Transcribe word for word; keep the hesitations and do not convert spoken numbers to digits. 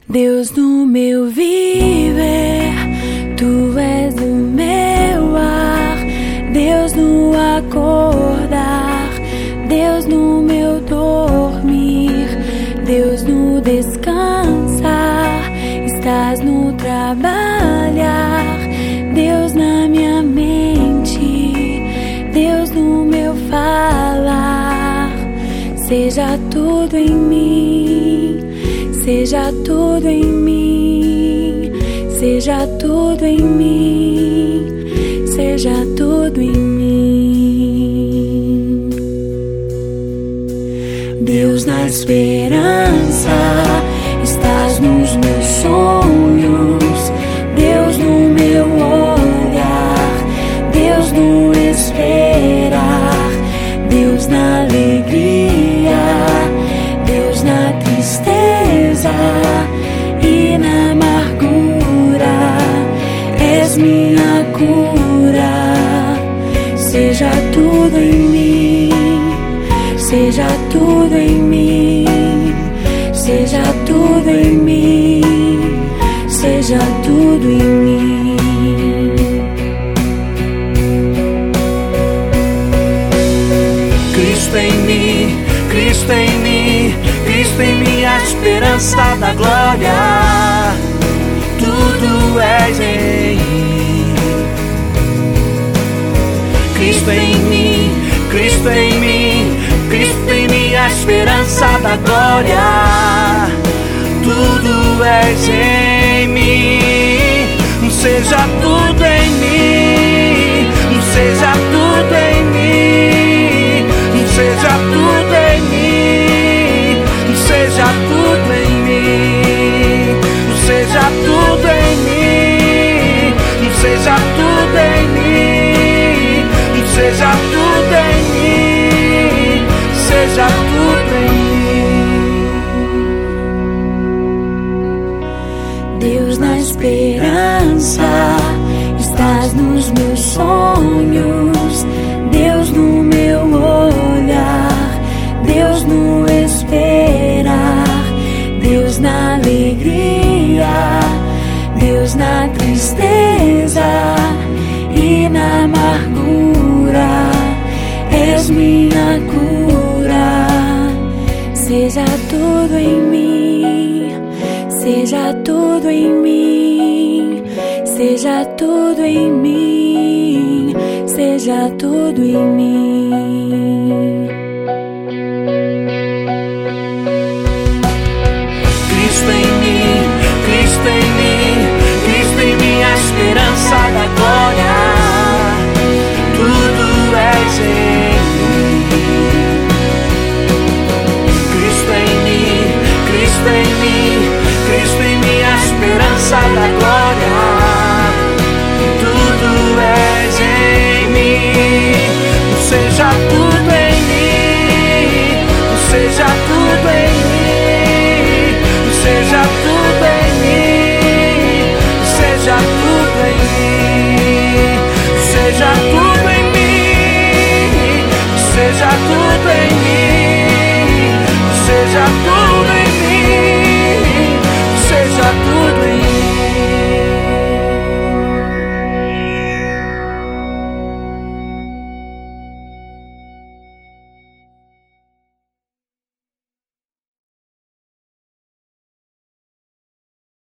Deus no meu viver, Tu és o meu ar. Deus no acordar, Deus no meu dormir, Deus no descansar, estás no trabalhar, Deus na minha mente, Deus no meu falar. Seja tudo em mim, seja tudo em mim, seja tudo em mim, seja tudo em mim. Deus na esperança, estás nos meus sonhos, Deus no meu olhar, Deus no esperar, Deus na alegria, Deus na tristeza e na amargura, és minha cura. Seja tudo em mim, seja tudo em mim, seja tudo em mim, seja tudo em mim. Cristo em mim, Cristo em mim, Cristo em mim, a esperança da glória. Tudo és em mim. Cristo em mim, Cristo em mim, Cristo em mim, a esperança da glória. Tudo és em mim. Seja tudo em mim, seja tudo em mim, seja tudo em mim, seja tudo em mim, seja tudo em mim, seja tudo em mim, seja tudo em mim, seja tudo em mim. Deus na esperança, estás nos meus sonhos, Deus no meu olhar, Deus no esperar, Deus na alegria, Deus na tristeza e na amargura, és minha cura. Seja tudo em mim, seja tudo em mim, seja tudo em mim, seja tudo em mim. Cristo em mim, Cristo em mim, Cristo em mim, a esperança da glória. Tudo és em mim. Cristo em mim, Cristo em mim, Cristo em mim, a esperança da glória.